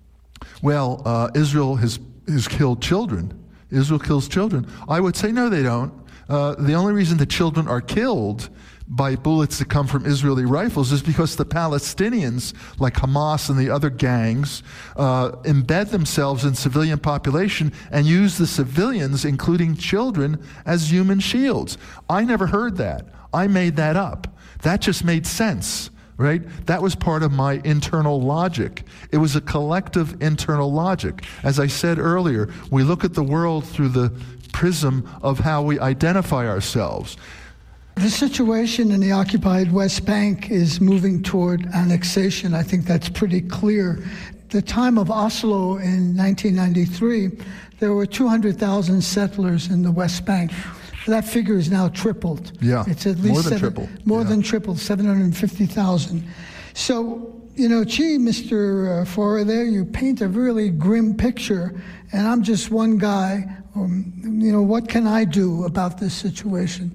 well, uh, Israel has, has killed children, Israel kills children, I would say, no, they don't. Uh, the only reason the children are killed by bullets that come from Israeli rifles is because the Palestinians, like Hamas and the other gangs, uh, embed themselves in civilian population and use the civilians, including children, as human shields. I never heard that. I made that up. That just made sense, right? That was part of my internal logic. It was a collective internal logic. As I said earlier, we look at the world through the prism of how we identify ourselves. The situation in the occupied West Bank is moving toward annexation. I think that's pretty clear. The time of Oslo in nineteen ninety-three, there were two hundred thousand settlers in the West Bank. That figure is now tripled. Yeah, it's at least more than seven, triple. More yeah. than tripled, seven hundred fifty thousand. So, you know, gee, Mister Forer, there you paint a really grim picture, and I'm just one guy. Um, you know, what can I do about this situation?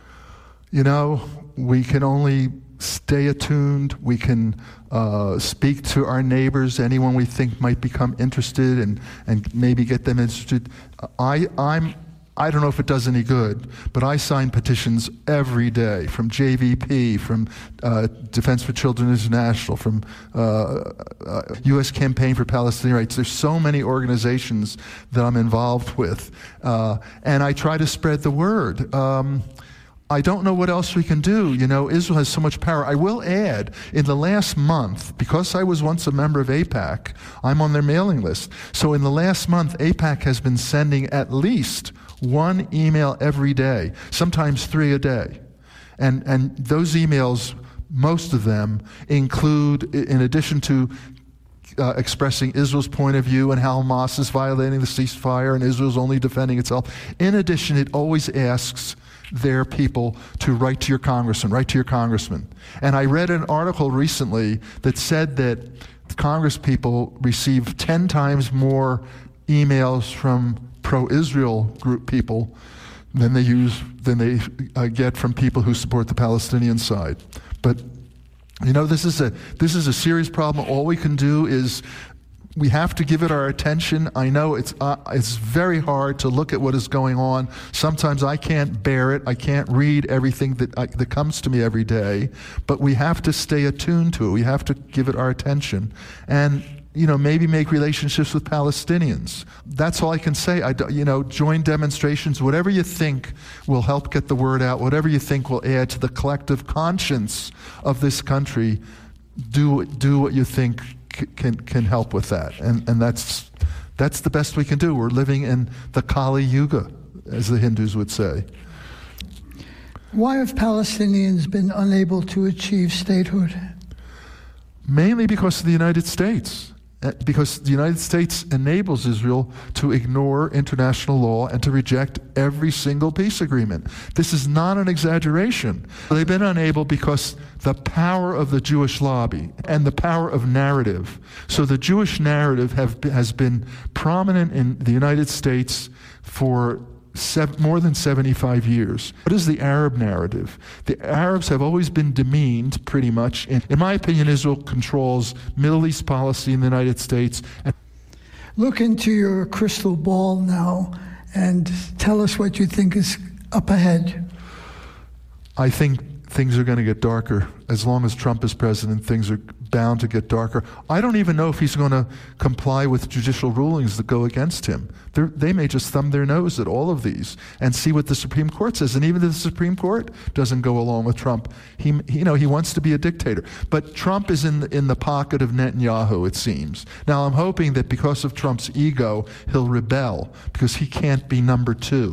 You know, we can only stay attuned. We can uh, speak to our neighbors, anyone we think might become interested, and, and maybe get them interested. I, I'm, I don't know if it does any good, but I sign petitions every day from J V P, from uh, Defense for Children International, from uh, uh, U S Campaign for Palestinian Rights. There's so many organizations that I'm involved with, uh, and I try to spread the word. Um, I don't know what else we can do. You know, Israel has so much power. I will add, in the last month, because I was once a member of AIPAC, I'm on their mailing list. So in the last month, AIPAC has been sending at least one email every day, sometimes three a day. And, and those emails, most of them, include, in addition to Uh, expressing Israel's point of view and how Hamas is violating the ceasefire and Israel's only defending itself. In addition, it always asks their people to write to your congressman, write to your congressman. And I read an article recently that said that Congress people receive ten times more emails from pro-Israel group people than they use than they uh, get from people who support the Palestinian side. But you know, this is a this is a serious problem. All we can do is we have to give it our attention. I know it's uh, it's very hard to look at what is going on. Sometimes I can't bear it. I can't read everything that I, that comes to me every day. But we have to stay attuned to it. We have to give it our attention, and you know, maybe make relationships with Palestinians. That's all I can say. I, you know, join demonstrations, whatever you think will help get the word out, whatever you think will add to the collective conscience of this country, do do what you think c- can can help with that. And and that's that's the best we can do. We're living in the Kali Yuga, as the Hindus would say. Why have Palestinians been unable to achieve statehood? Mainly because of the United States. Because the United States enables Israel to ignore international law and to reject every single peace agreement. This is not an exaggeration. They've been unable because the power of the Jewish lobby and the power of narrative. So the Jewish narrative have, has been prominent in the United States for Seven, more than seventy-five years. What is the Arab narrative? The Arabs have always been demeaned, pretty much. In, in my opinion, Israel controls Middle East policy in the United States. And look into your crystal ball now and tell us what you think is up ahead. I think things are going to get darker. As long as Trump is president, things are bound to get darker. I don't even know if he's going to comply with judicial rulings that go against him. They're, they may just thumb their nose at all of these and see what the Supreme Court says. And even if the Supreme Court doesn't go along with Trump, he, you know, he wants to be a dictator. But Trump is in the, in the pocket of Netanyahu, it seems. Now, I'm hoping that because of Trump's ego, he'll rebel because he can't be number two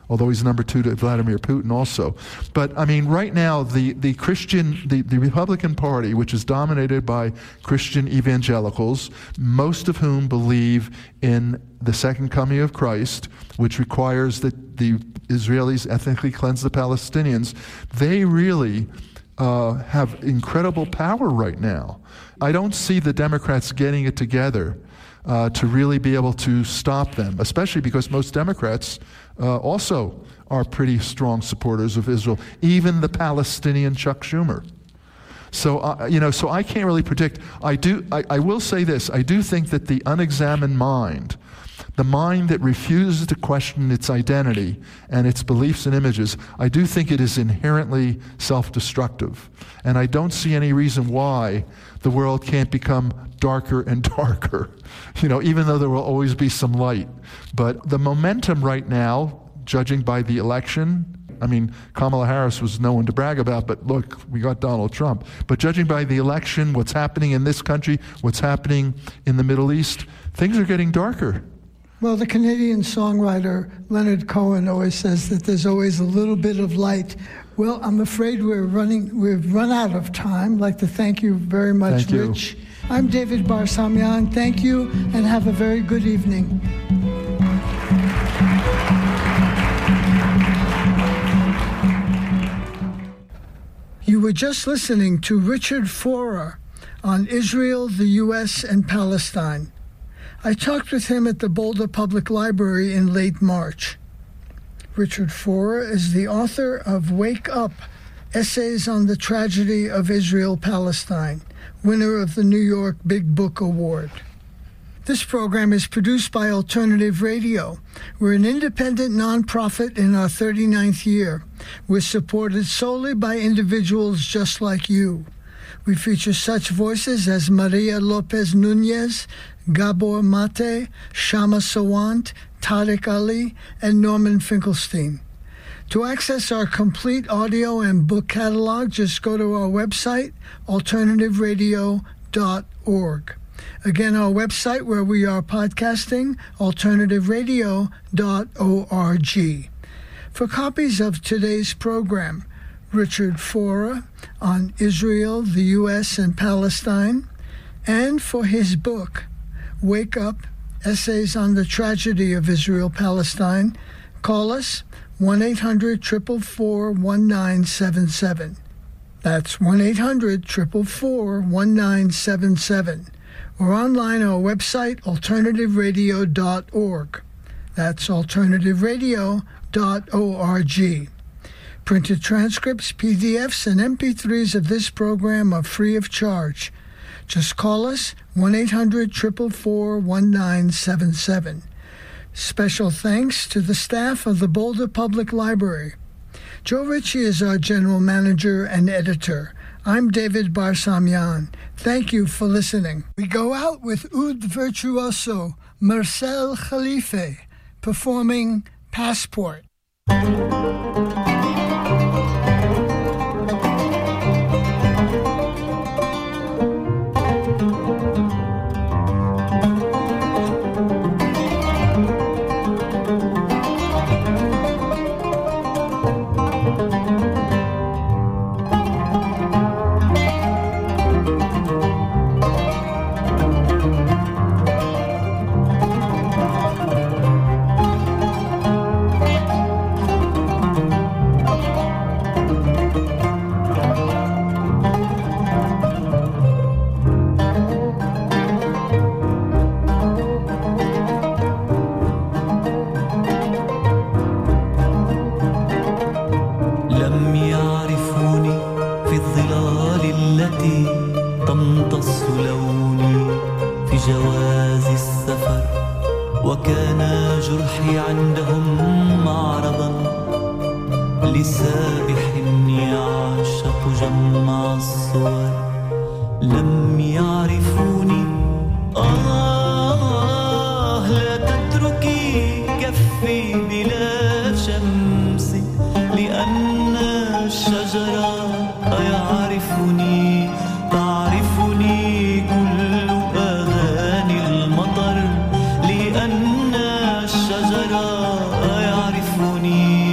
although he's number two to Vladimir Putin also. But, I mean, right now, the, the Christian, the, the Republican Party, which is dominated by Christian evangelicals, most of whom believe in the second coming of Christ, which requires that the Israelis ethnically cleanse the Palestinians, they really uh, have incredible power right now. I don't see the Democrats getting it together uh, to really be able to stop them, especially because most Democrats uh, also are pretty strong supporters of Israel, even the Palestinian Chuck Schumer. So, uh, you know, so I can't really predict. I do. I, I will say this. I do think that the unexamined mind, the mind that refuses to question its identity and its beliefs and images, I do think it is inherently self-destructive. And I don't see any reason why the world can't become darker and darker, you know, even though there will always be some light. But the momentum right now, judging by the election, I mean, Kamala Harris was no one to brag about, but look, we got Donald Trump. But judging by the election, what's happening in this country, what's happening in the Middle East, things are getting darker. Well, the Canadian songwriter Leonard Cohen always says that there's always a little bit of light. Well, I'm afraid we're running, we've run out of time. I'd like to thank you very much, thank you. Rich. I'm David Barsamian. Thank you, and have a very good evening. You were just listening to Richard Forer on Israel, the U S, and Palestine. I talked with him at the Boulder Public Library in late March. Richard Forer is the author of Wake Up, Essays on the Tragedy of Israel-Palestine, winner of the New York Big Book Award. This program is produced by Alternative Radio. We're an independent nonprofit in our thirty-ninth year. We're supported solely by individuals just like you. We feature such voices as Maria Lopez Nunez, Gabor Mate, Shama Sawant, Tariq Ali, and Norman Finkelstein. To access our complete audio and book catalog, just go to our website, alternative radio dot org. Again, our website where we are podcasting, alternative radio dot org. For copies of today's program, Richard Forer on Israel, the U S, and Palestine, and for his book, Wake Up, Essays on the Tragedy of Israel-Palestine, call us one eight hundred, four four four, one nine seven seven. That's one eight hundred, four four four, one nine seven seven. Or online our website, alternative radio dot org. That's alternative radio dot org. Printed transcripts, P D Fs, and M P threes of this program are free of charge. Just call us, one eight hundred, four four four, one nine seven seven. Special thanks to the staff of the Boulder Public Library. Joe Ritchie is our general manager and editor. I'm David Barsamian. Thank you for listening. We go out with Oud virtuoso Marcel Khalife performing Passport. الشجرة يعرفني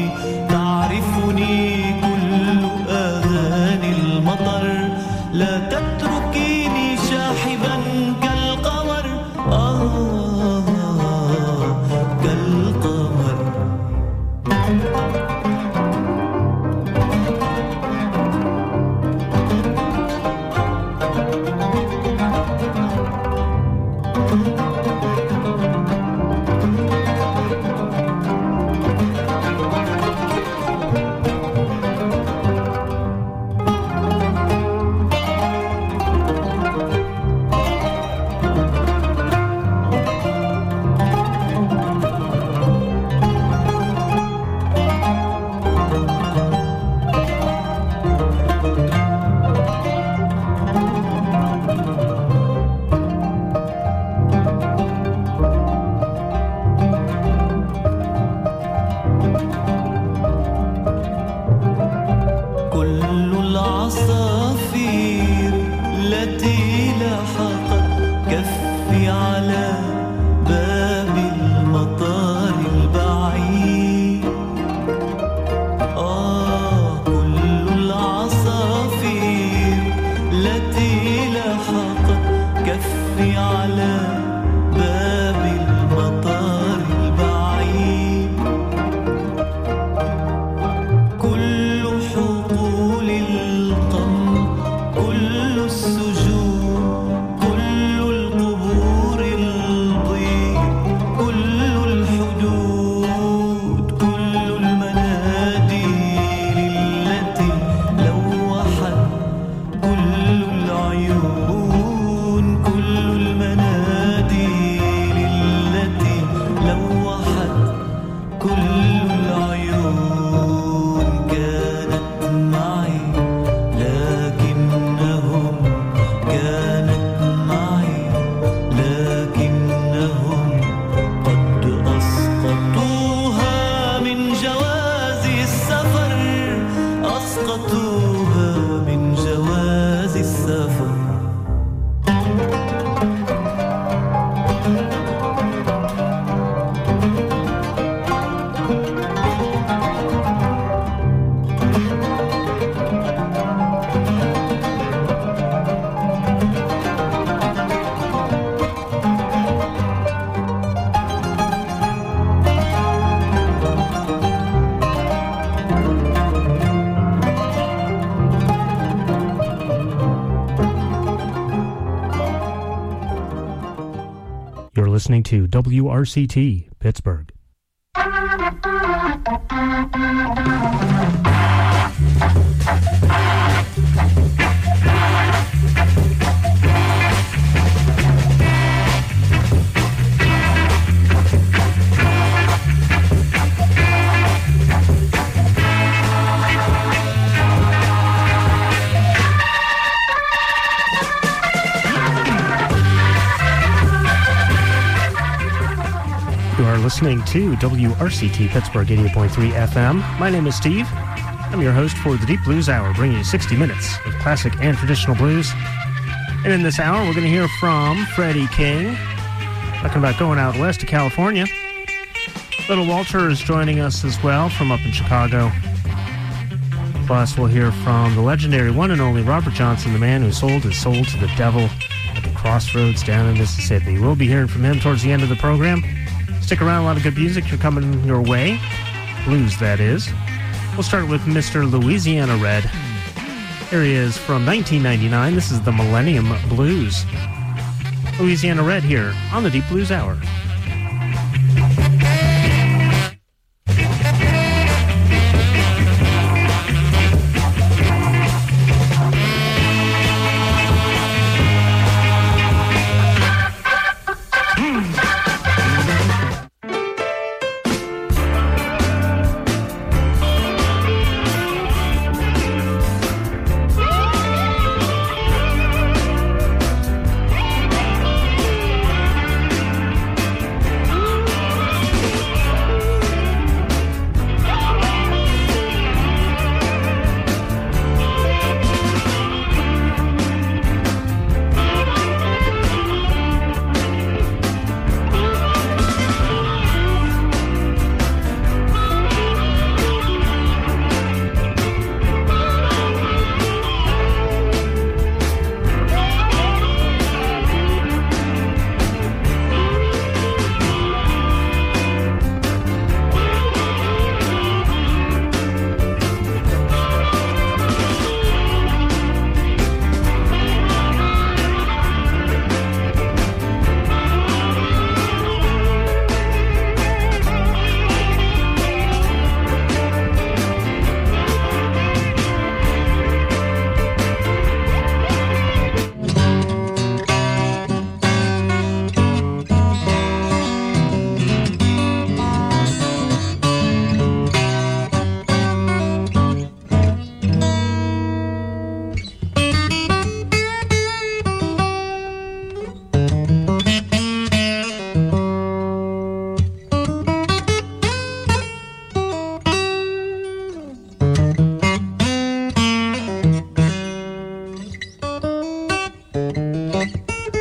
Listening to W R C T, Pittsburgh. Listening to W R C T Pittsburgh eighty-eight point three F M. My name is Steve. I'm your host for the Deep Blues Hour, bringing you sixty minutes of classic and traditional blues. And in this hour, we're going to hear from Freddie King, talking about going out west to California. Little Walter is joining us as well from up in Chicago. Plus, we'll hear from the legendary one and only Robert Johnson, the man who sold his soul to the devil at the crossroads down in Mississippi. We'll be hearing from him towards the end of the program. Stick around, a lot of good music are coming your way. Blues, that is. We'll start with Mister Louisiana Red. Here he is from nineteen ninety-nine. This is the Millennium Blues. Louisiana Red here on the Deep Blues Hour.